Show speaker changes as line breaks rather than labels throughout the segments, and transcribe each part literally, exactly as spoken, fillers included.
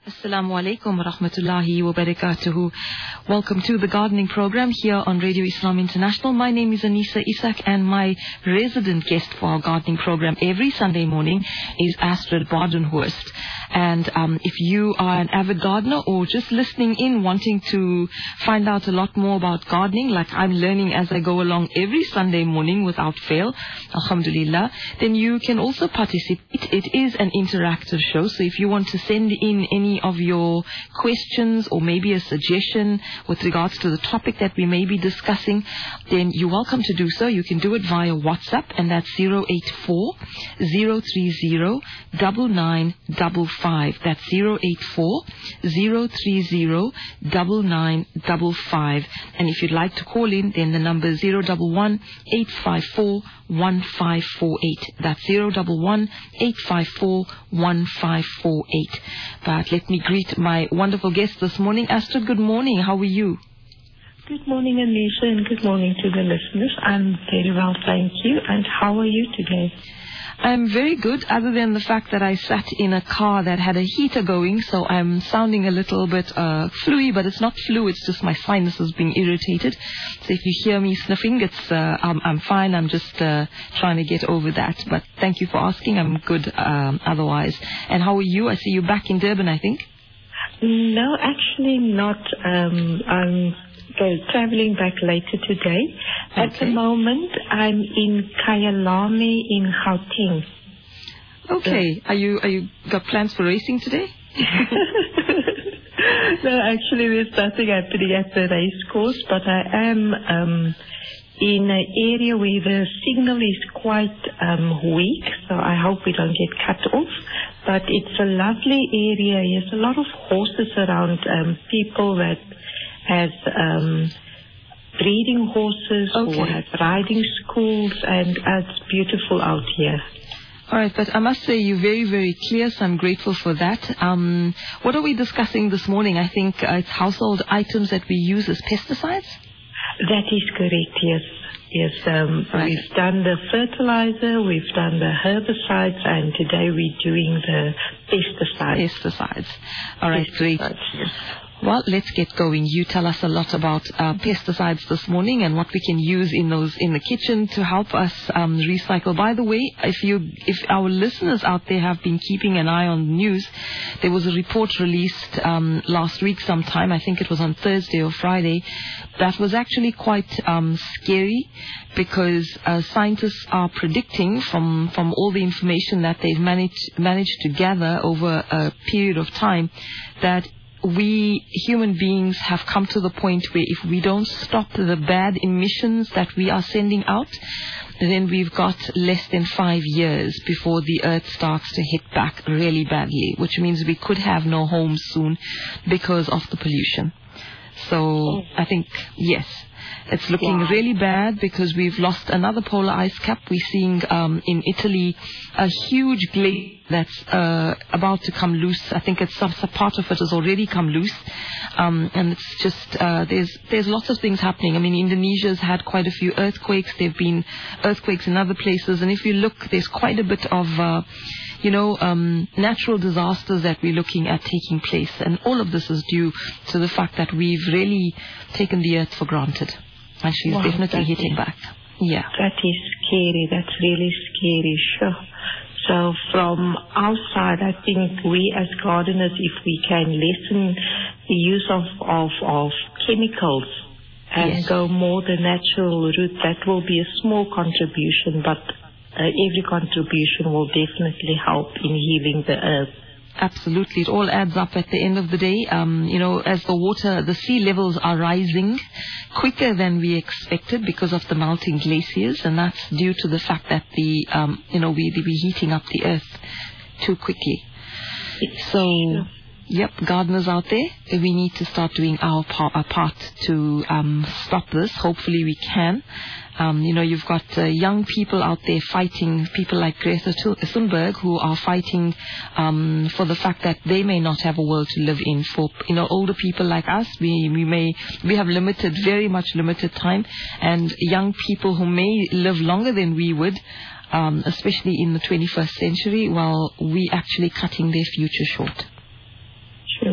Assalamu alaikum wa rahmatullahi wa barakatuhu. Welcome to the gardening program here on Radio Islam International. My name is Anisa Isak, and my resident guest for our gardening program every Sunday morning is Astrid Badenhorst. And um, if you are an avid gardener or just listening in wanting to find out a lot more about gardening, like I'm learning as I go along every Sunday morning without fail, alhamdulillah, then you can also participate. It is an interactive show, so if you want to send in any of your questions or maybe a suggestion with regards to the topic that we may be discussing, then you're welcome to do so. You can do it via WhatsApp, and that's zero eight four, zero three zero, nine nine five five. That's zero eight four, zero three zero, nine nine five five. And if you'd like to call in, then the number is zero one one, eight five four, one five four eight. That's zero one one, eight five four, one five four eight. But let me greet my wonderful guest this morning. Astrid, good morning. How are you?
Good morning, Anisa, and good morning to the listeners. I'm very well, thank you. And how are you today?
I'm very good, other than the fact that I sat in a car that had a heater going, so I'm sounding a little bit uh, flu-y, but it's not flu, it's just my sinuses being irritated. So if you hear me sniffing, it's uh, I'm, I'm fine. I'm just uh, trying to get over that. But thank you for asking. I'm good um, otherwise. And how are you? I see you back in Durban, I think.
No, actually not. Um, I'm go traveling back later today. Okay. At the moment, I'm in Kyalami in Gauteng.
Okay. So, are you are you got plans for racing today?
No, actually, there's nothing happening at the race course, but I am um, in an area where the signal is quite um, weak, so I hope we don't get cut off. But it's a lovely area. There's a lot of horses around, um, people that has um, breeding horses,
okay,
or has riding schools, and uh, it's beautiful out here.
All right, but I must say you're very, very clear, so I'm grateful for that. Um, what are we discussing this morning? I think uh, it's household items that we use as pesticides?
That is correct, yes. Yes, um, right. We've done the fertilizer, we've done the herbicides, and today we're doing the pesticides.
Pesticides. All right,
pesticides,
great.
Yes.
Well, let's get going. You tell us a lot about uh, pesticides this morning and what we can use in those in the kitchen to help us um, recycle. By the way, if you, if our listeners out there have been keeping an eye on the news, there was a report released um, last week sometime, I think it was on Thursday or Friday, that was actually quite um, scary, because uh, scientists are predicting from, from all the information that they've managed, managed to gather over a period of time that we human beings have come to the point where if we don't stop the bad emissions that we are sending out, then we've got less than five years before the earth starts to hit back really badly, which means we could have no homes soon because of the pollution. So I think, yes, it's looking wow. really bad, because we've lost another polar ice cap. We're seeing um, in Italy a huge glacier that's uh, about to come loose. I think it's some, some part of it has already come loose, um, and it's just uh, there's there's lots of things happening. I mean, Indonesia's had quite a few earthquakes. There've been earthquakes in other places, and if you look, there's quite a bit of uh, you know, um, natural disasters that we're looking at taking place, and all of this is due to the fact that we've really taken the earth for granted. And she's wow, definitely hitting is, back. Yeah.
That is scary. That's really scary. Sure. So from our side, I think we as gardeners, if we can lessen the use of, of, of chemicals and yes. go more the natural route, that will be a small contribution, but uh, every contribution will definitely help in healing the earth.
Absolutely. It all adds up at the end of the day. Um, you know, as the water, the sea levels are rising quicker than we expected because of the melting glaciers, and that's due to the fact that the, um, you know, we, we're heating up the earth too quickly. So, yep, gardeners out there, we need to start doing our part, our part to um, stop this. Hopefully we can. Um, you know, you've got uh, young people out there fighting, people like Greta Thunberg, who are fighting um, for the fact that they may not have a world to live in. For, you know, older people like us, we, we may, we have limited, very much limited time, and young people who may live longer than we would, um, especially in the twenty-first century, while we actually cutting their future short.
Sure.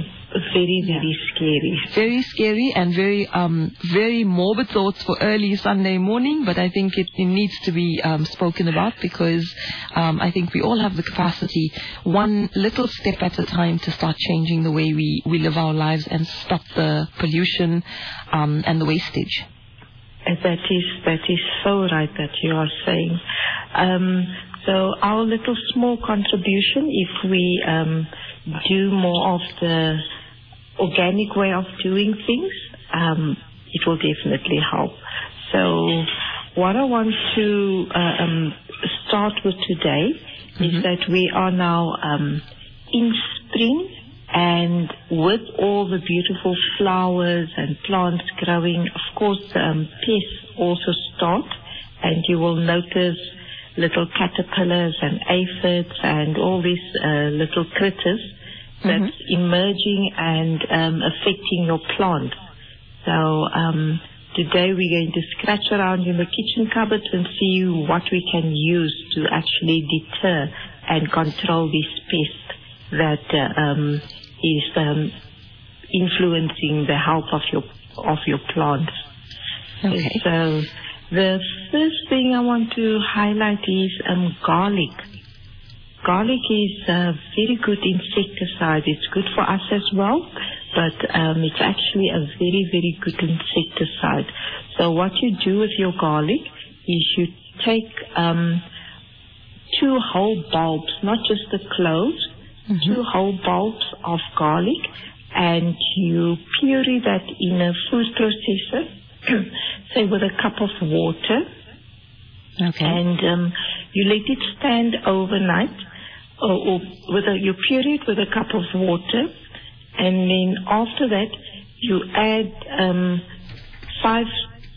very, very
yeah.
scary.
Very scary and very, um, very morbid thoughts for early Sunday morning. But I think it, it needs to be um, spoken about because um, I think we all have the capacity, one little step at a time, to start changing the way we, we live our lives and stop the pollution um, and the wastage.
That is that is so right that you are saying. Um, so our little small contribution, if we um, do more of the organic way of doing things, um, it will definitely help. So what I want to uh, um, start with today mm-hmm. is that we are now um, in spring, and with all the beautiful flowers and plants growing, of course, um, pests also start, and you will notice little caterpillars and aphids and all these uh, little critters that's mm-hmm. emerging and um, affecting your plants. So um, today we're going to scratch around in the kitchen cupboards and see what we can use to actually deter and control these pests that uh, um, is um, influencing the health of your of your plants.
Okay.
So the first thing I want to highlight is um, garlic. Garlic is a very good insecticide. It's good for us as well, but um, it's actually a very, very good insecticide. So what you do with your garlic is you take um, two whole bulbs, not just the cloves, mm-hmm. two whole bulbs of garlic, and you puree that in a food processor, say with a cup of water.
Okay.
And um, you let it stand overnight, or, or with a, you puree it with a cup of water, and then after that you add um, five,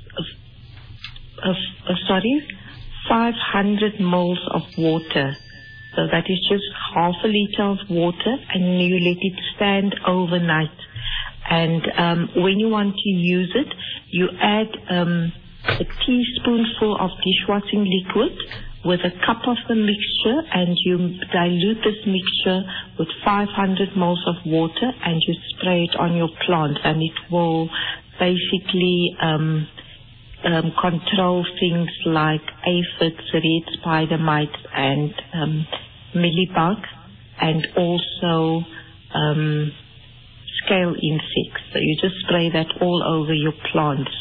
uh, uh, sorry, five hundred mils of water. So that is just half a liter of water, and you let it stand overnight. And um, when you want to use it, you add um, a teaspoonful of dishwashing liquid with a cup of the mixture, and you dilute this mixture with five hundred mils of water, and you spray it on your plants, and it will basically um, um, control things like aphids, red spider mites, and um, mealybug, and also um, scale insects. So you just spray that all over your plants.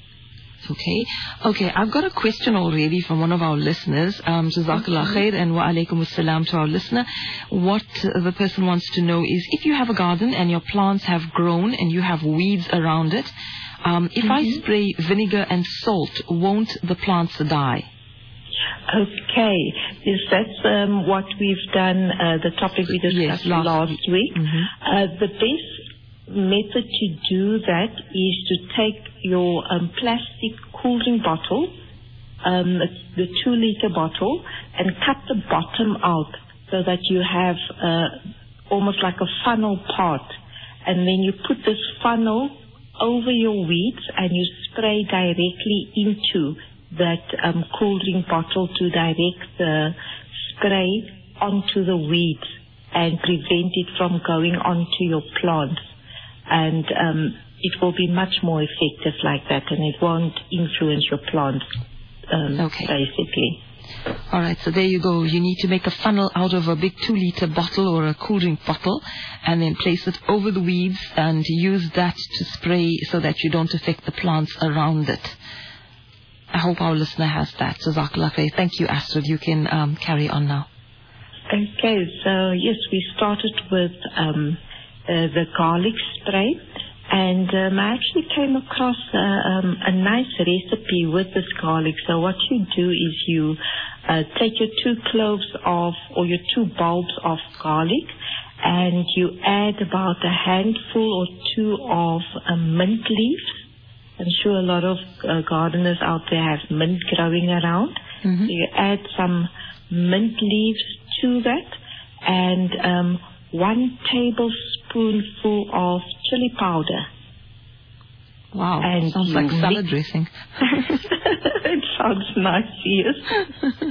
Okay. Okay, I've got a question already from one of our listeners. Um, Jazakallah khair and wa alaikum assalam to our listener. What the person wants to know is, if you have a garden and your plants have grown and you have weeds around it, um, if mm-hmm. I spray vinegar and salt, won't the plants die?
Okay. Yes, that's um, what we've done, uh, the topic we discussed yes, last, last week. week. Mm-hmm. Uh, the best method to do that is to take your um, plastic cooling bottle, um, the two liter bottle, and cut the bottom out so that you have uh, almost like a funnel part. And then you put this funnel over your weeds and you spray directly into that um, cool drink bottle to direct the spray onto the weeds and prevent it from going onto your plants. And um, it will be much more effective like that, and it won't influence your plants, um, okay. basically.
All right, so there you go. You need to make a funnel out of a big two-liter bottle or a cool drink bottle, and then place it over the weeds and use that to spray so that you don't affect the plants around it. I hope our listener has that. Jazakallah khair. Thank you, Astrid. You can um, carry on now.
Okay, so yes, we started with um, uh, the garlic spray, and um, I actually came across uh, um, a nice recipe with this garlic. So what you do is you uh, take your two cloves of, or your two bulbs of garlic, and you add about a handful or two of uh, mint leaves. I'm sure a lot of uh, gardeners out there have mint growing around. Mm-hmm. So you add some mint leaves to that, and um, one tablespoonful of chili powder.
Wow,
and
sounds like salad dressing.
It sounds nice, yes.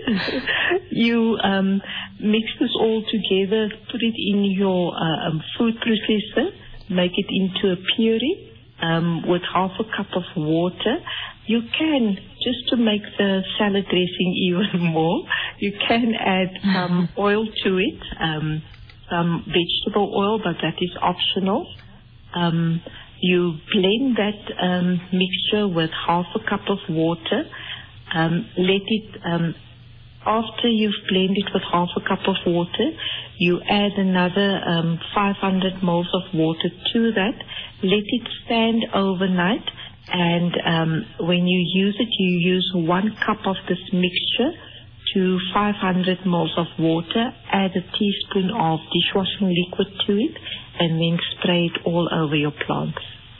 You um, mix this all together, put it in your uh, um, food processor, make it into a puree um, with half a cup of water. You can, just to make the salad dressing even more, you can add some oil to it, um, some vegetable oil, but that is optional. Um, you blend that um, mixture with half a cup of water. Um, let it, um, after you've blended with half a cup of water, you add another um, five hundred milliliters of water to that. Let it stand overnight. And um, when you use it, you use one cup of this mixture to five hundred milliliters of water, add a teaspoon of dishwashing liquid to it, and then spray it all over your plants.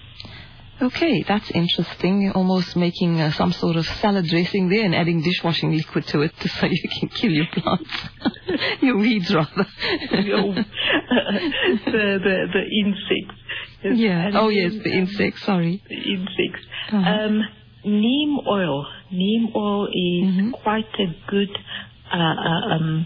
Okay, that's interesting. You're almost making uh, some sort of salad dressing there and adding dishwashing liquid to it so you can kill your plants. Your weeds, rather.
Your, the, the, the insects. Yes.
Yeah.
And
oh,
then,
yes, the insects, sorry.
The insects.
Uh-huh.
Um, neem oil. Neem oil is
mm-hmm.
quite a good uh, uh, um,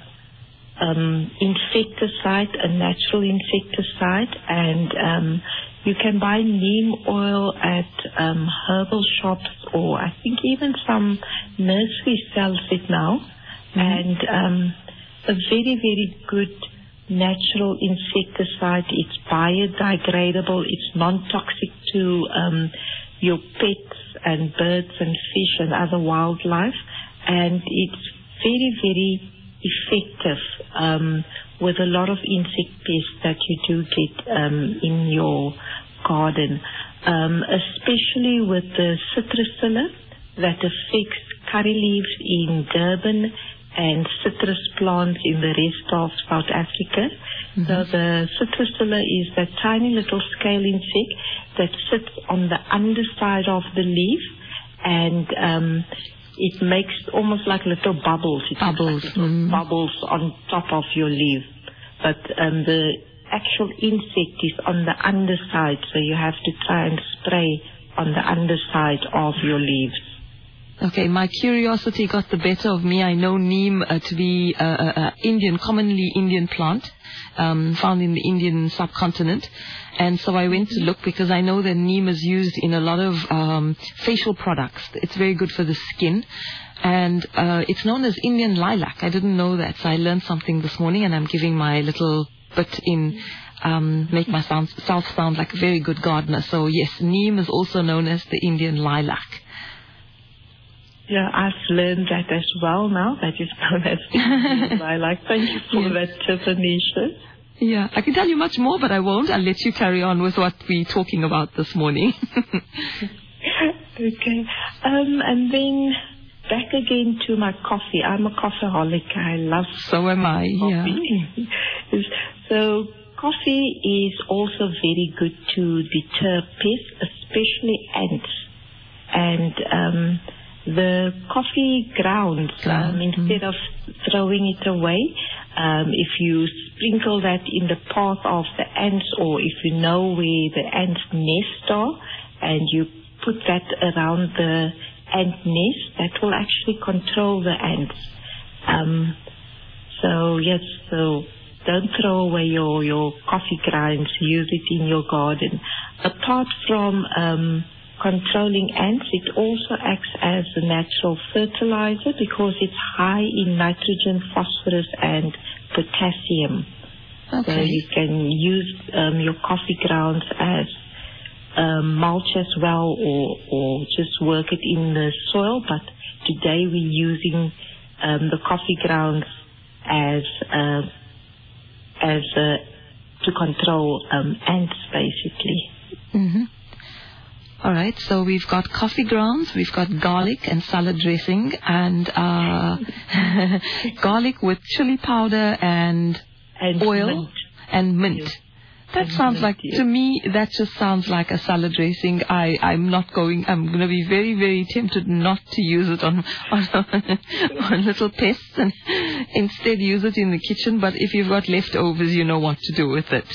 um, insecticide, a natural insecticide, and um, you can buy neem oil at um, herbal shops, or I think even some nursery sells it now. Mm-hmm. And um, a very, very good natural insecticide. It's biodegradable. It's non-toxic to um, your pets and birds and fish and other wildlife. And it's very, very effective um, with a lot of insect pests that you do get um, in your garden, um, especially with the citrusilla that affects curry leaves in Durban and citrus plants in the rest of South Africa. Mm-hmm. So the citrusilla is that tiny little scale insect that sits on the underside of the leaf, and um, it makes almost like little bubbles. It
bubbles.
Like little
mm.
bubbles on top of your leaf. But um, the actual insect is on the underside, so you have to try and spray on the underside of your leaves.
Okay, my curiosity got the better of me. I know neem uh, to be uh, uh, Indian, commonly Indian plant, um, found in the Indian subcontinent. And so I went to look because I know that neem is used in a lot of um, facial products. It's very good for the skin. And uh, it's known as Indian lilac. I didn't know that. So I learned something this morning, and I'm giving my little bit in, um, make myself sound, sound like a very good gardener. So yes, neem is also known as the Indian lilac.
Yeah, I've learned that as well now. That is known as Indian lilac. Thank you for yes. that, Tanisha.
Yeah, I can tell you much more, but I won't. I'll let you carry on with what we're talking about this morning.
Okay. Um, and then back again to my coffee. I'm a coffeeholic. I love
So am I,
coffee. Yeah. So coffee is also very good to deter pests, especially ants. And um, the coffee grounds, um, instead of throwing it away, um, if you sprinkle that in the path of the ants, or if you know where the ants' nests are, and you put that around the ant nest, that will actually control the ants. Um, so yes, so don't throw away your, your coffee grinds. Use it in your garden. Apart from um, controlling ants, it also acts as a natural fertilizer because it's high in nitrogen, phosphorus, and potassium.
Okay.
So you can use um, your coffee grounds as um, mulch as well, or, or just work it in the soil. But today we're using um, the coffee grounds as uh, as uh, to control um, ants, basically.
Mm-hmm. All right, so we've got coffee grounds, we've got garlic and salad dressing, and uh, garlic with chili powder and,
and
oil
mint.
and mint.
Yes.
That
and
sounds
mint,
like,
yes.
to me, that just sounds like a salad dressing. I, I'm not going, I'm going to be very, very tempted not to use it on, on, on little pests, and instead use it in the kitchen. But if you've got leftovers, you know what to do with it.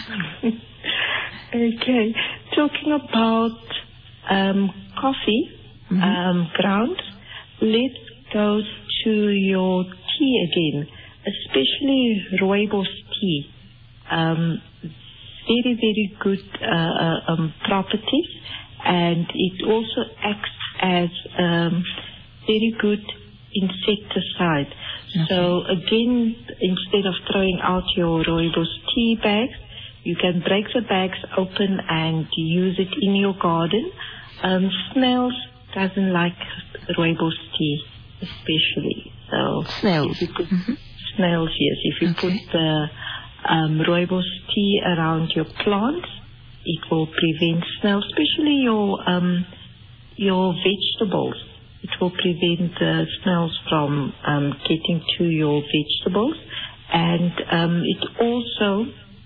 Okay, talking about um, coffee mm-hmm. um, grounds, let's go to your tea again, especially rooibos tea. Um, very, very good uh, um, properties, and it also acts as um, very good insecticide. Okay. So again, instead of throwing out your rooibos tea bags, you can break the bags open and use it in your garden. Um, snails doesn't like rooibos tea, especially. So
snails.
If you put,
mm-hmm.
Snails, yes. If you
okay.
put the um, rooibos tea around your plants, it will prevent snails, especially your um, your vegetables. It will prevent the snails from um, getting to your vegetables, and um, it also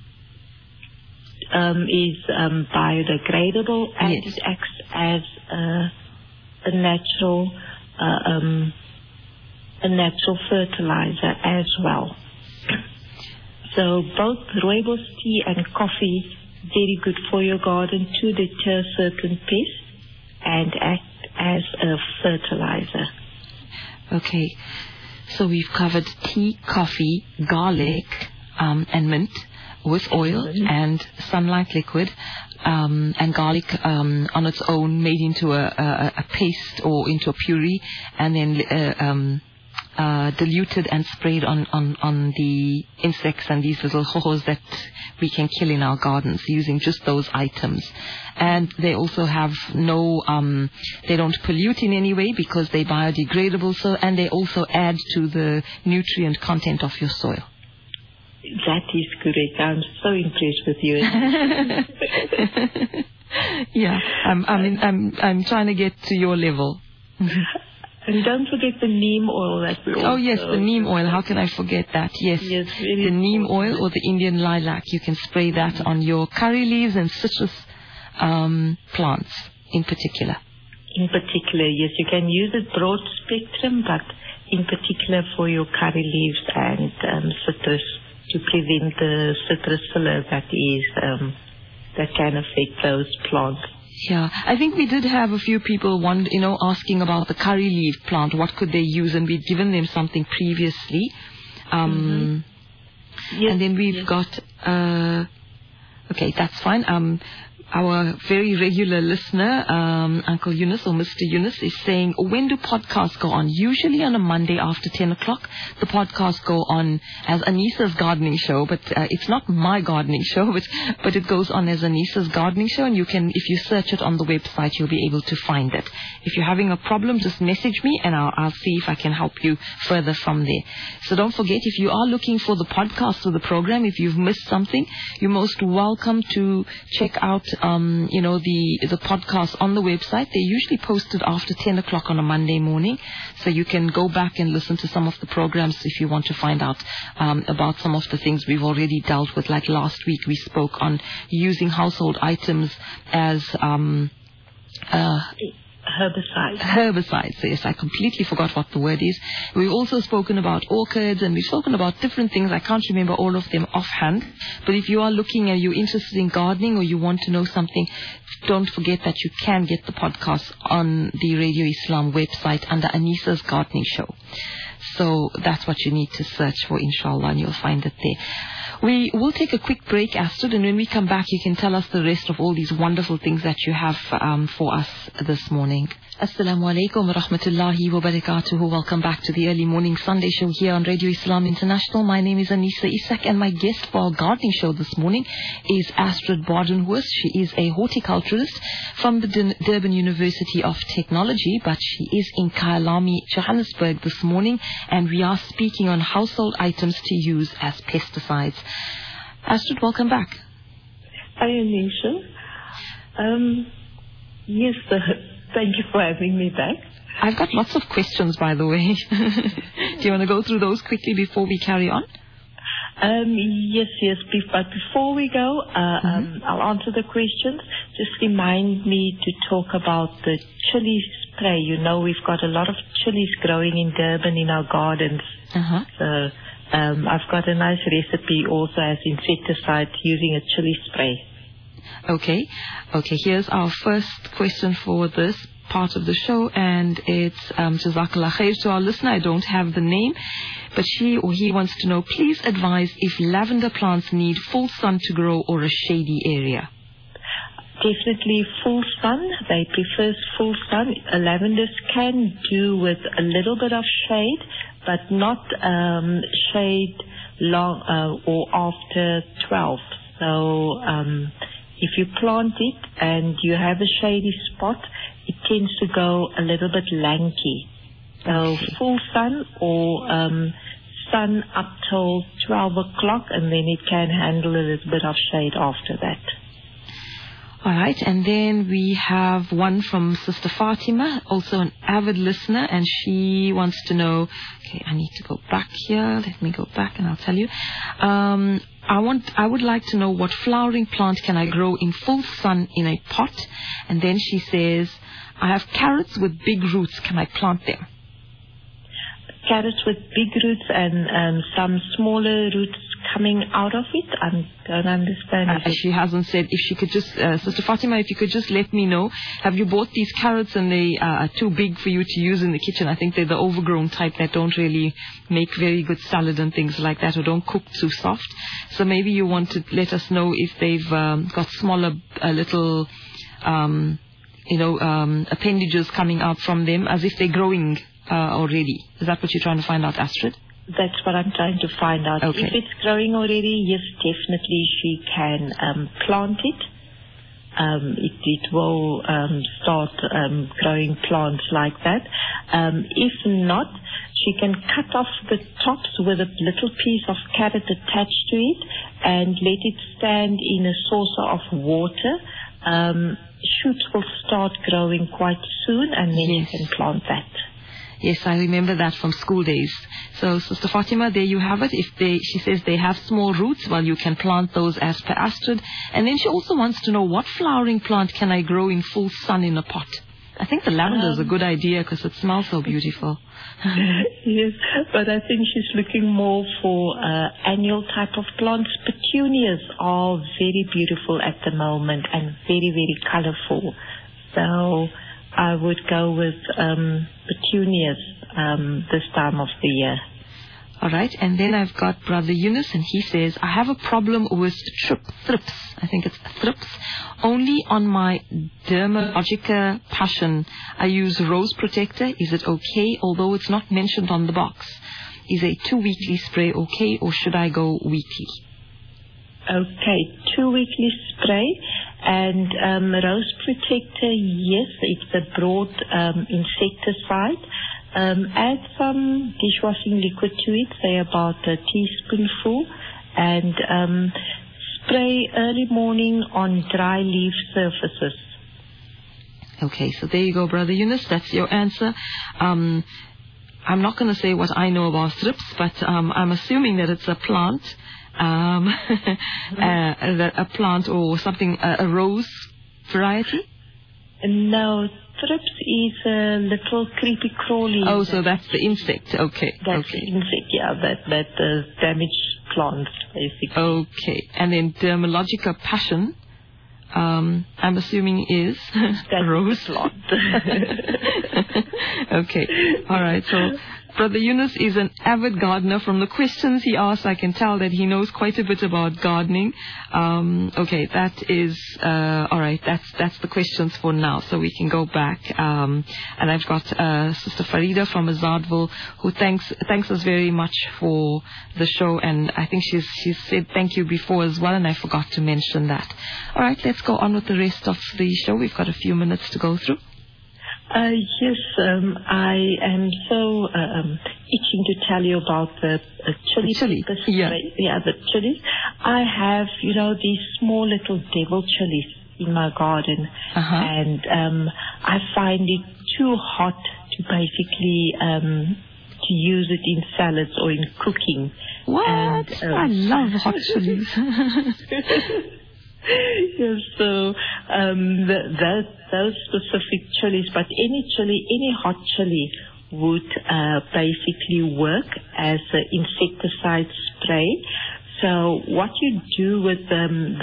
um, is um, biodegradable, and
yes.
it acts as a, a natural uh, um, a natural fertilizer as well. So both rooibos tea and coffee, very good for your garden to deter certain pests and act as a fertilizer.
Okay, so we've covered tea, coffee, garlic, um, and mint with oil mm-hmm. and sunlight liquid, um, and garlic um, on its own made into a, a, a paste or into a puree, and then uh, um, uh, diluted and sprayed on, on, on the insects and these little hohos that we can kill in our gardens using just those items. And they also have no, um, they don't pollute in any way because they're biodegradable, so, and they also add to the nutrient content of your soil.
That is correct. I'm so impressed with you.
Yeah, I'm, I'm, in, I'm, I'm trying to get to your level.
And don't forget the neem oil that we also...
Oh, yes, the neem oil. How can I forget that? Yes,
yes
the neem oil or the Indian lilac. You can spray that on your curry leaves and citrus um, plants in particular.
In particular, yes. You can use it broad spectrum, but in particular for your curry leaves and um, citrus to prevent the citrusilla that is um, that can affect those plants.
Yeah, I think we did have a few people, one, you know, asking about the curry leaf plant. What could they use? And we'd given them something previously. Um, mm-hmm. yes, and then we've yes. got, uh, okay, that's fine. Um, our very regular listener, um, Uncle Yunus or Mister Yunus, is saying, when do podcasts go on? Usually on a Monday after ten o'clock. The podcasts go on as Anissa's gardening show, but uh, it's not my gardening show, but, but it goes on as Anissa's gardening show, and you can, if you search it on the website, you'll be able to find it. If you're having a problem, just message me, and I'll, I'll see if I can help you further from there. So don't forget, if you are looking for the podcast of the program, if you've missed something, you're most welcome to check out Um, you know, the the podcast on the website. They're usually posted after ten o'clock on a Monday morning, so you can go back and listen to some of the programs if you want to find out um, about some of the things we've already dealt with. Like last week, we spoke on using household items as um, uh,
herbicides.
Herbicides, yes, I completely forgot what the word is. We've also spoken about orchids, and we've spoken about different things. I can't remember all of them offhand. But if you are looking and you're interested in gardening or you want to know something, don't forget that you can get the podcast on the Radio Islam website under Anissa's Gardening Show. So that's what you need to search for, inshallah, and you'll find it there. We will take a quick break, Astrid, and when we come back, you can tell us the rest of all these wonderful things that you have um, for us this morning. Assalamu alaikum wa rahmatullahi wa barakatuhu. Welcome back to the early morning Sunday show here on Radio Islam International. My name is Anissa Isak, and my guest for our gardening show this morning is Astrid Badenhorst. She is a horticulturalist from the Durban University of Technology, but she is in Kyalami, Johannesburg this morning, and we are speaking on household items to use as pesticides. Astrid, welcome back.
Hi, Anisha. Um, yes, uh, thank you for having me back.
I've got lots of questions, by the way. Do you want to go through those quickly before we carry on?
Um, yes, yes. But before we go, uh, mm-hmm. um, I'll answer the questions. Just remind me to talk about the chili spray. You know, we've got a lot of chilies growing in Durban in our gardens.
Uh-huh.
So um, I've got a nice recipe also as insecticide using a chili spray.
Okay. Okay, here's our first question for this part of the show, and it's um, Jazakallah Khair to our listener. I don't have the name, but she or he wants to know, please advise if lavender plants need full sun to grow or a shady area.
Definitely full sun. They prefer full sun. Uh, lavenders can do with a little bit of shade, but not um, shade long uh, or after twelve. So um, if you plant it and you have a shady spot, it tends to go a little bit lanky. So okay. Full sun or um, sun up till twelve o'clock, and then it can handle a little bit of shade after that.
All right, and then we have one from Sister Fatima, also an avid listener, and she wants to know, okay, I need to go back here. Let me go back and I'll tell you. Um, I want, I would like to know what flowering plant can I grow in full sun in a pot? And then she says, I have carrots with big roots. Can I plant them?
Carrots with big roots and um, some smaller roots coming out of it? I don't understand.
Uh, she hasn't said. If she could just, uh, Sister Fatima, if you could just let me know, have you bought these carrots and they uh, are too big for you to use in the kitchen? I think they're the overgrown type that don't really make very good salad and things like that, or don't cook too soft. So maybe you want to let us know if they've um, got smaller uh, little, um, you know, um, appendages coming out from them, as if they're growing uh, already. Is that what you're trying to find out, Astrid?
That's what I'm trying to find out.
Okay.
If it's growing already, yes, definitely she can um, plant it. Um, it, it will um, start um, growing plants like that. Um, if not, she can cut off the tops with a little piece of carrot attached to it and let it stand in a saucer of water. Um, shoots will start growing quite soon, and then yes. you can plant that.
Yes, I remember that from school days. So, Sister Fatima, there you have it. If they, she says they have small roots, well, you can plant those as per Astrid. And then she also wants to know, what flowering plant can I grow in full sun in a pot? I think the lavender is um, a good idea because it smells so beautiful.
Yes, but I think she's looking more for uh, annual type of plants. Petunias are very beautiful at the moment and very, very colorful. So I would go with um, petunias um, this time of the year.
All right, and then I've got Brother Yunus, and he says, I have a problem with trip, thrips, I think it's thrips, only on my Dermalogica Passion. I use Rose Protector. Is it okay, although it's not mentioned on the box? Is a two-weekly spray okay, or should I go weekly?
Okay, two-weekly spray. And um, Rose Protector, yes, it's a broad um, insecticide. Um, add some dishwashing liquid to it, say about a teaspoonful, and um, spray early morning on dry leaf surfaces.
Okay, so there you go, Brother Yunus. That's your answer. Um, I'm not going to say what I know about thrips, but um, I'm assuming that it's a plant. Um, mm-hmm. uh, a plant or something, uh, a rose variety?
No, thrips is a little creepy crawly.
Oh, so that's the insect. Okay.
That's
okay.
the insect, yeah, that, that uh, damaged plants, basically.
Okay. And then Dermalogica Passion, um, I'm assuming is
that's
rose
plant.
Okay. All right. So Brother Yunus is an avid gardener. From the questions he asks, I can tell that he knows quite a bit about gardening. Um, okay, that is uh, all right. That's that's the questions for now. So we can go back. Um, and I've got uh, Sister Farida from Azadville, who thanks thanks us very much for the show. And I think she's she's said thank you before as well, and I forgot to mention that. All right, let's go on with the rest of the show. We've got a few minutes to go through.
Uh, yes, um, I am so uh, um, itching to tell you about the uh, chili.
Chili,
the
yeah.
yeah, the chilies. I have, you know, these small little devil chilies in my garden,
uh-huh.
and um, I find it too hot to basically um, to use it in salads or in cooking.
What?
And, um,
I love hot chilies.
Yes, so um, the, the, those specific chilies, but any chili, any hot chili would uh, basically work as an insecticide spray. So what you do with um, the chilies, you take about half a cupful of chilies,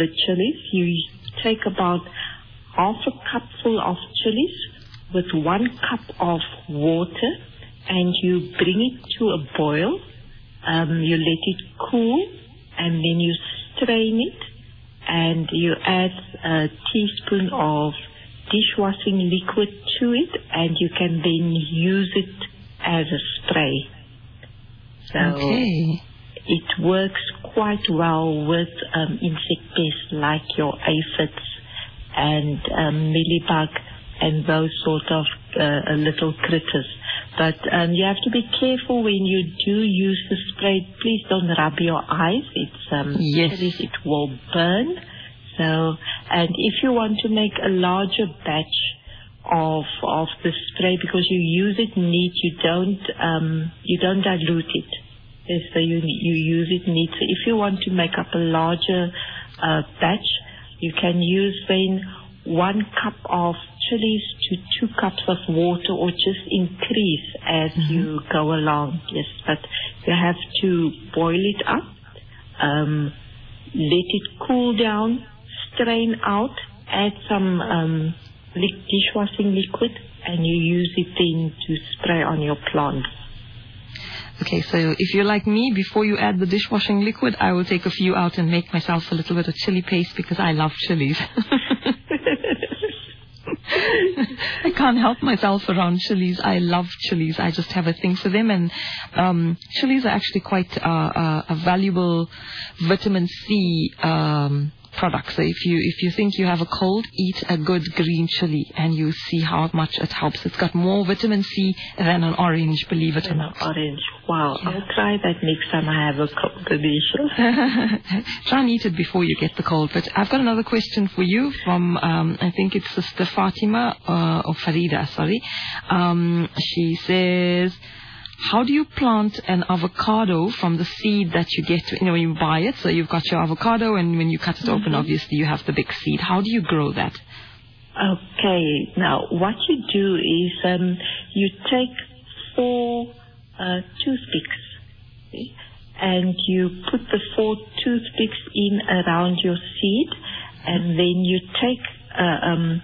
with one cup of water, and you bring it to a boil. Um, you let it cool, and then you strain it, and you add a teaspoon of dishwashing liquid to it, and you can then use it as a spray. So
okay.
It works quite well with um, insect pests like your aphids and um, mealybug and those sort of uh, little critters. But um, you have to be careful when you do use the spray. Please don't rub your eyes. It's um,
yes.
it will burn. So, and if you want to make a larger batch of of the spray, because you use it neat, you don't um, you don't dilute it. So you you use it neat. So if you want to make up a larger uh, batch, you can use then one cup of chilies to two cups of water, or just increase as mm-hmm. you go along. Yes, but you have to boil it up, um, let it cool down, strain out, add some um, dishwashing liquid, and you use it then to spray on your plants.
Okay, so if you're like me, before you add the dishwashing liquid, I will take a few out and make myself a little bit of chili paste, because I love chilies. I can't help myself around chilies. I love chilies. I just have a thing for them. And um, chilies are actually quite uh, uh, a valuable vitamin C um product. So if you if you think you have a cold, eat a good green chili and you see how much it helps. It's got more vitamin C than an orange, believe it or not.
Orange. Wow. Yeah. I'll try that next time I have a cold edition.
Try and eat it before you get the cold. But I've got another question for you from, um, I think it's Sister Fatima, uh, or Farida, sorry. Um, she says, how do you plant an avocado from the seed that you get, you know, when you buy it? So you've got your avocado, and when you cut it mm-hmm. open, obviously you have the big seed. How do you grow that?
Okay. Now, what you do is um, you take four uh, toothpicks, okay, and you put the four toothpicks in around your seed, and then you take uh, um,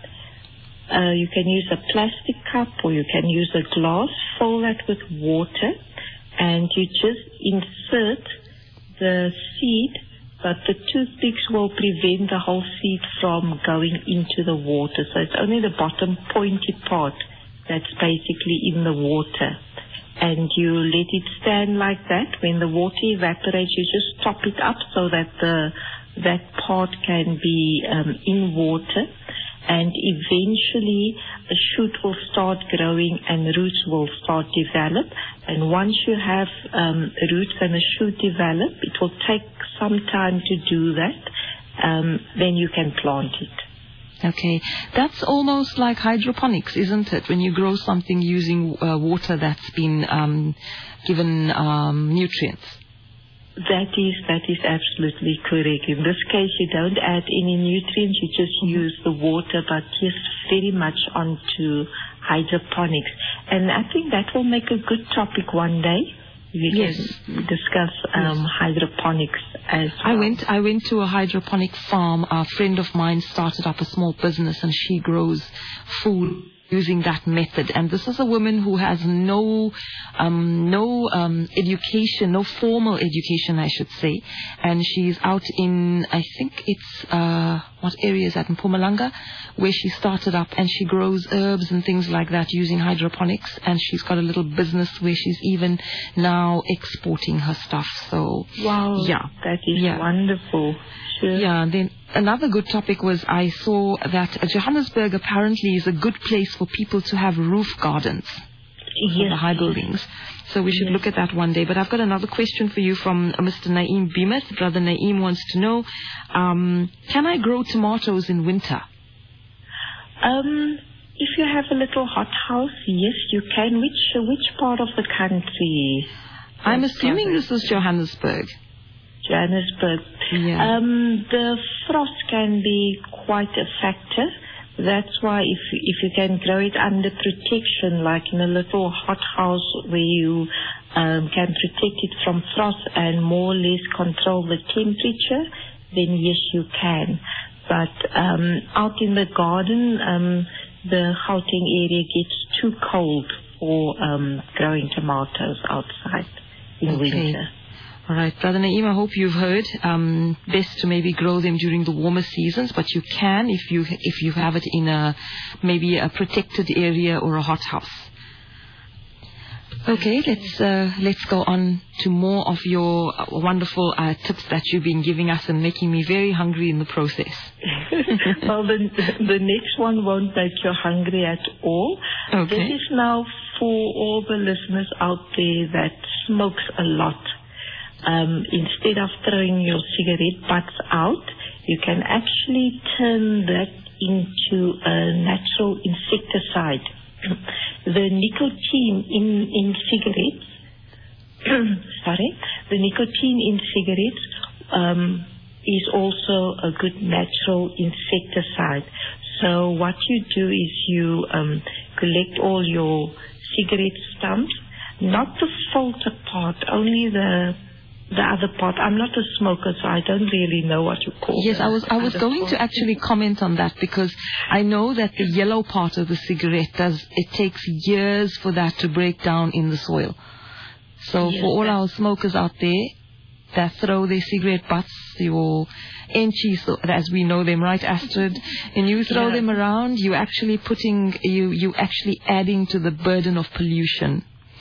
Uh, you can use a plastic cup, or you can use a glass, fill that with water, and you just insert the seed, but the toothpicks will prevent the whole seed from going into the water. So it's only the bottom pointy part that's basically in the water. And you let it stand like that. When the water evaporates, you just top it up so that the that part can be um, in water. And eventually a shoot will start growing and roots will start develop. And once you have um, roots and a shoot develop, it will take some time to do that. Um, then you can plant it.
Okay, that's almost like hydroponics, isn't it? When you grow something using uh, water that's been um, given um, nutrients.
That is that is absolutely correct. In this case, you don't add any nutrients. You just mm-hmm. use the water, but just very much onto hydroponics. And I think that will make a good topic one day. We
yes.
can discuss um, yes. hydroponics as well.
I went I went to a hydroponic farm. A friend of mine started up a small business, and she grows food using that method. And this is a woman who has no um, no um, education, no formal education, I should say. And she's out in, I think it's, uh, what area is that, in Mpumalanga, where she started up, and she grows herbs and things like that using hydroponics. And she's got a little business where she's even now exporting her stuff. So,
wow,
yeah,
that is
yeah.
wonderful. Sure.
Yeah, then another good topic was, I saw that Johannesburg apparently is a good place for people to have roof gardens
yes.
for the high buildings. So we should yes. look at that one day. But I've got another question for you from uh, Mister Naeem Beamer. Brother Naeem wants to know, um, can I grow tomatoes in winter?
Um, if you have a little hothouse, yes, you can. Which which part of the country?
I'm assuming this is Johannesburg.
Johannesburg.
Yeah.
Um, the frost can be quite a factor. That's why if if you can grow it under protection, like in a little hothouse where you um, can protect it from frost and more or less control the temperature, then yes, you can. But um, out in the garden, um, the Gauteng area gets too cold for um, growing tomatoes outside in
okay.
winter.
All right, Brother Naeem, I hope you've heard. Um, best to maybe grow them during the warmer seasons, but you can if you if you have it in a maybe a protected area or a hothouse. Okay, let's uh, let's go on to more of your wonderful uh, tips that you've been giving us and making me very hungry in the process.
Well, the, the next one won't make you hungry at all.
Okay.
This is now for all the listeners out there that smokes a lot. Um, instead of throwing your cigarette butts out, you can actually turn that into a natural insecticide. The nicotine in, in cigarettes, sorry, the nicotine in cigarettes um, is also a good natural insecticide. So what you do is you um, collect all your cigarette stumps, not the filter part, only the the other part. I'm not a smoker, so I don't really know what you call it.
Yes, I was I was going part. to actually comment on that, because I know that the yellow part of the cigarette does it takes years for that to break down in the soil. So yes, for all our smokers out there that throw their cigarette butts, your enchies, as we know them, right, Astrid? And you throw yeah. them around, you actually putting you you actually adding to the burden of pollution.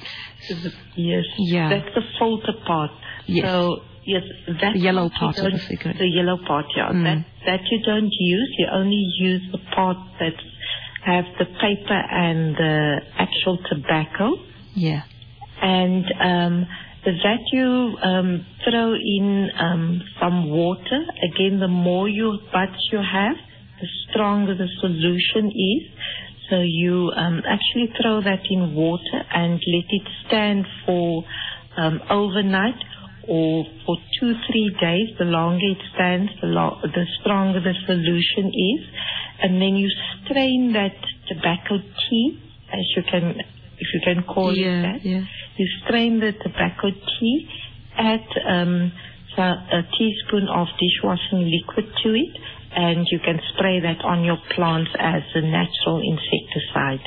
Yes,
yeah.
That's the filter part.
Yes.
So, yes, that
the yellow part of the cigarette.
The yellow part, yeah.
Mm.
That, that you don't use. You only use the part that have the paper and the actual tobacco.
Yeah.
And um, that you um, throw in um, some water. Again, the more your butts you have, the stronger the solution is. So you um, actually throw that in water and let it stand for um, overnight or for two, three days. The longer it stands, the, lo- the stronger the solution is. And then you strain that tobacco tea, as you can, if you can call
yeah,
it that.
Yeah.
You strain the tobacco tea, add um, so a teaspoon of dishwashing liquid to it, and you can spray that on your plants as a natural insecticide.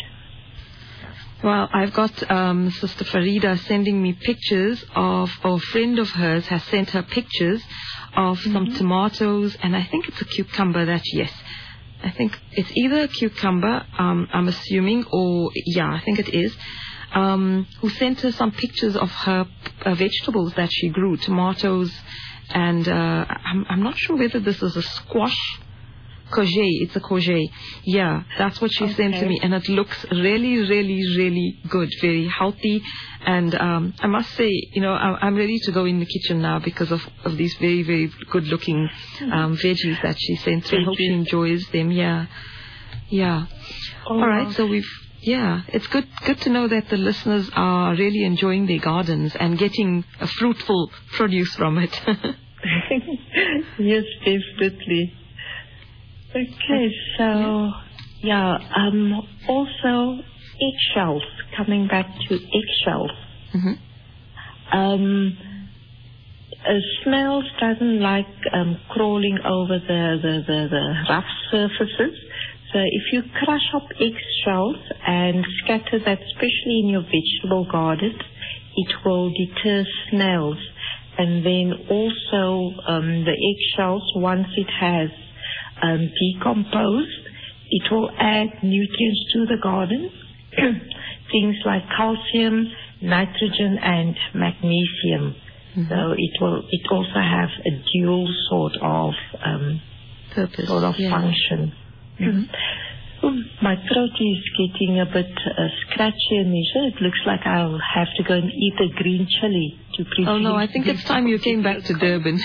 Well, I've got um, Sister Farida sending me pictures of, or a friend of hers has sent her pictures of mm-hmm. some tomatoes, and I think it's a cucumber that, yes, I think it's either a cucumber, um, I'm assuming, or, yeah, I think it is, um, who sent her some pictures of her uh, vegetables that she grew, tomatoes, and uh, I'm, I'm not sure whether this is a squash. Courgette, it's a courgette. Yeah, that's what she okay. sent to me, and it looks really, really, really good, very healthy. And um, I must say, you know, I, I'm ready to go in the kitchen now because of, of these very, very good-looking um, veggies that she sent through. I hope she enjoys them. Yeah, yeah. Oh, all right, so we've. Yeah, it's good good to know that the listeners are really enjoying their gardens and getting a fruitful produce from it.
Yes, definitely. Okay, so, yeah, um, also eggshells, coming back to eggshells.
Mm-hmm.
Um, uh, snails doesn't like um, crawling over the, the, the, the rough surfaces. So if you crush up eggshells and scatter that, especially in your vegetable gardens, it will deter snails. And then also um, the eggshells, once it has um, decomposed, it will add nutrients to the garden, things like calcium, nitrogen, and magnesium. Mm-hmm. So it will it also have a dual sort of um,
purpose,
sort of
yeah.
function. Mm-hmm. Oh, my throat is getting a bit uh, scratchy, Anisha. It looks like I'll have to go and eat a green chili to prevent.
Oh no, I think it's time you came back to Durban.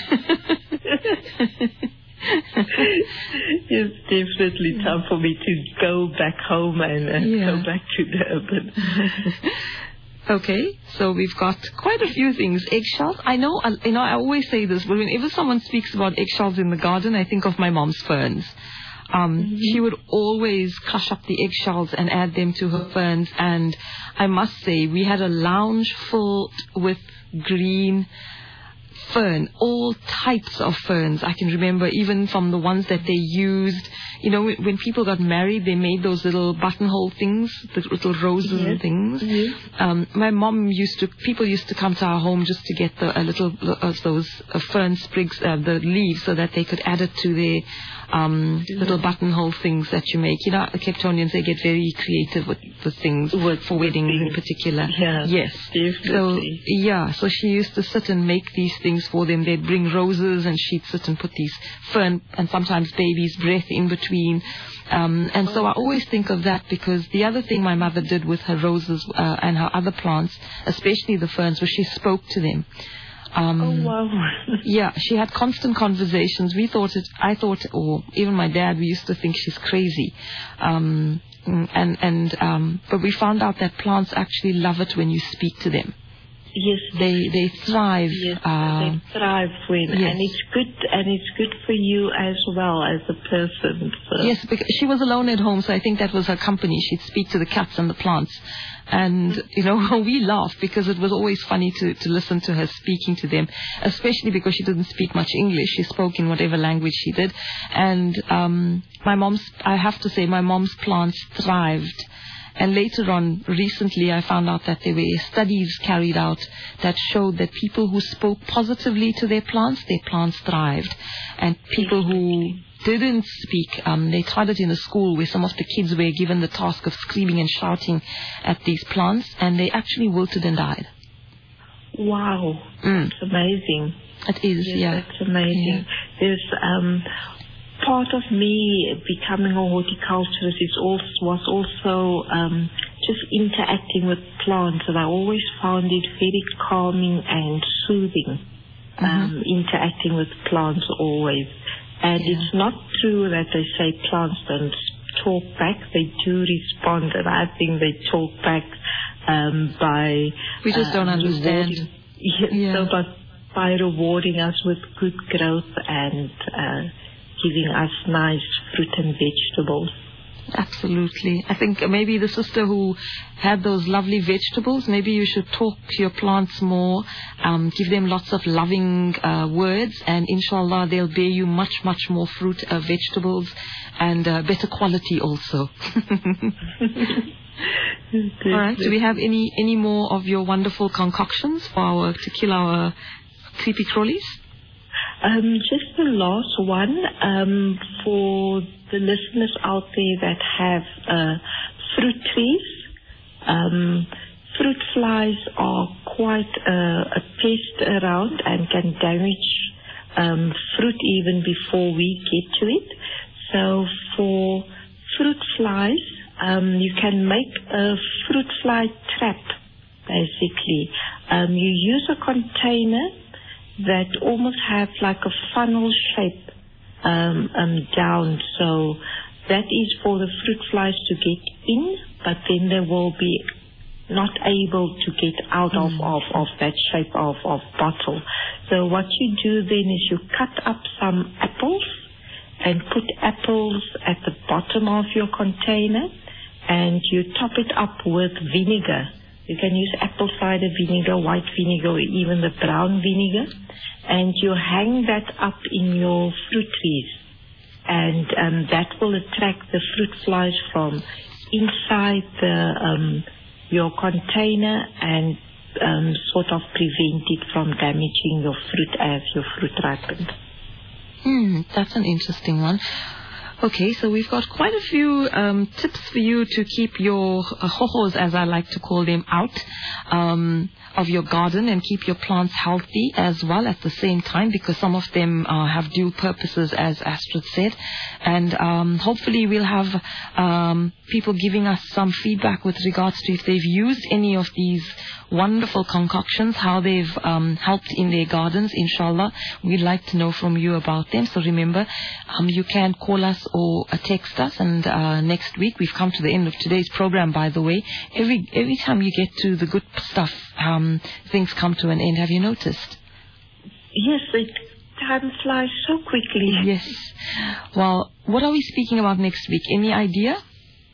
It's definitely time for me to go back home and uh,
yeah.
go back to Durban.
Okay, so we've got quite a few things. Eggshells. I know, you know, I always say this, but whenever someone speaks about eggshells in the garden, I think of my mom's ferns. Um, mm-hmm. She would always crush up the eggshells and add them to her ferns. And I must say, we had a lounge full with green fern, all types of ferns. I can remember even from the ones that they used, you know, when people got married, they made those little buttonhole things, the little roses
yes.
and things.
Yes.
Um, my mom used to, people used to come to our home just to get the, a little, uh, those uh, fern sprigs, uh, the leaves, so that they could add it to their um, mm-hmm. little buttonhole things that you make. You know, Cape Townians, they get very creative with the things
with,
for weddings
things.
in particular.
Yeah,
yes.
Definitely.
So, yeah, so she used to sit and make these things for them. They'd bring roses and she'd sit and put these fern and sometimes baby's breath in between. Um, and so I always think of that, because the other thing my mother did with her roses uh, and her other plants, especially the ferns, was she spoke to them. Um,
oh, wow.
yeah, she had constant conversations. We thought it, I thought, or even my dad, we used to think she's crazy. Um, and, and, um, but we found out that plants actually love it when you speak to them.
Yes,
they they thrive.
Yes,
uh,
they thrive when,
yes.
and it's good, and it's good for you as well as a person. So.
Yes, because she was alone at home, so I think that was her company. She'd speak to the cats and the plants, and you know we laughed because it was always funny to to listen to her speaking to them, especially because she didn't speak much English. She spoke in whatever language she did, and um, my mom's. I have to say, my mom's plants thrived. And later on, recently, I found out that there were studies carried out that showed that people who spoke positively to their plants, their plants thrived. And people who didn't speak, um, they tried it in a school where some of the kids were given the task of screaming and shouting at these plants, and they actually wilted and died.
Wow,
mm.
That's amazing.
It is,
yes,
yeah.
That's amazing.
Yeah.
There's... Um, Part of me becoming a horticulturist is also, was also um, just interacting with plants, and I always found it very calming and soothing, mm-hmm. um, interacting with plants always. And yeah. It's not true that they say plants don't talk back. They do respond, and I think they talk back um, by...
We just uh, don't understand.
Yeah,
yeah.
So by, by rewarding us with good growth and... Uh, giving us nice fruit and vegetables.
Absolutely. I think maybe the sister who had those lovely vegetables, maybe you should talk to your plants more, um, give them lots of loving uh, words, and inshallah they'll bear you much, much more fruit, uh, vegetables, and uh, better quality also. All right. Do we have any, any more of your wonderful concoctions for our, to kill our creepy crawlies?
Um, just the last one um, for the listeners out there that have uh, fruit trees. Um, fruit flies are quite uh, a pest around and can damage um, fruit even before we get to it. So for fruit flies, um, you can make a fruit fly trap, basically. Um, you use a container that almost have like a funnel shape um, um, down. So that is for the fruit flies to get in, but then they will be not able to get out mm. of, of, of that shape of, of bottle. So what you do then is you cut up some apples and put apples at the bottom of your container, and you top it up with vinegar. You can use apple cider vinegar, white vinegar, or even the brown vinegar. And you hang that up in your fruit trees. And um, that will attract the fruit flies from inside the, um, your container and um, sort of prevent it from damaging your fruit as your fruit ripens.
Hmm, that's an interesting one. Okay, so we've got quite a few um, tips for you to keep your uh, hohos, as I like to call them, out um, of your garden and keep your plants healthy as well at the same time, because some of them uh, have dual purposes, as Astrid said. And um, hopefully we'll have um, people giving us some feedback with regards to if they've used any of these wonderful concoctions, how they've um, helped in their gardens, inshallah. We'd like to know from you about them. So remember, um, you can call us or uh, text us. And uh, next week, we've come to the end of today's program, by the way. Every every time you get to the good stuff, um, things come to an end. Have you noticed?
Yes, it time flies so quickly.
Yes. Well, what are we speaking about next week? Any idea?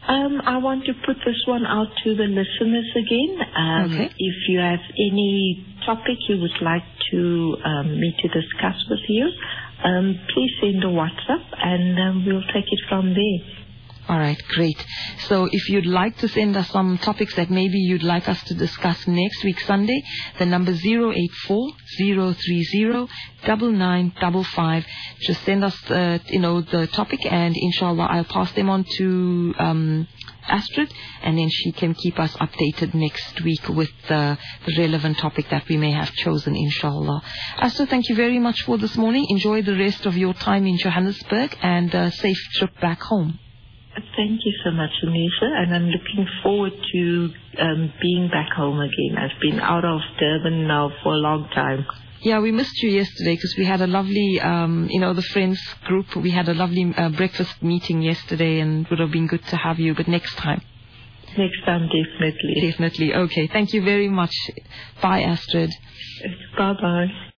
Um, I want to put this one out to the listeners again. Um,
Okay.
If you have any topic you would like to um, me to discuss with you, um, please send a WhatsApp and um, we'll take it from there.
All right, great. So if you'd like to send us some topics that maybe you'd like us to discuss next week Sunday, the number zero eight four, zero three zero, nine nine five five. Just send us, uh, you know, the topic, and inshallah I'll pass them on to um, Astrid, and then she can keep us updated next week with uh, the relevant topic that we may have chosen, inshallah. Astrid, thank you very much for this morning. Enjoy the rest of your time in Johannesburg, and a safe trip back home.
Thank you so much, Anisha, and I'm looking forward to um, being back home again. I've been out of Durban now for a long time.
Yeah, we missed you yesterday because we had a lovely, um, you know, the friends group. We had a lovely uh, breakfast meeting yesterday, and it would have been good to have you, but next time.
Next time, definitely.
Definitely. Okay, thank you very much. Bye, Astrid.
Bye-bye.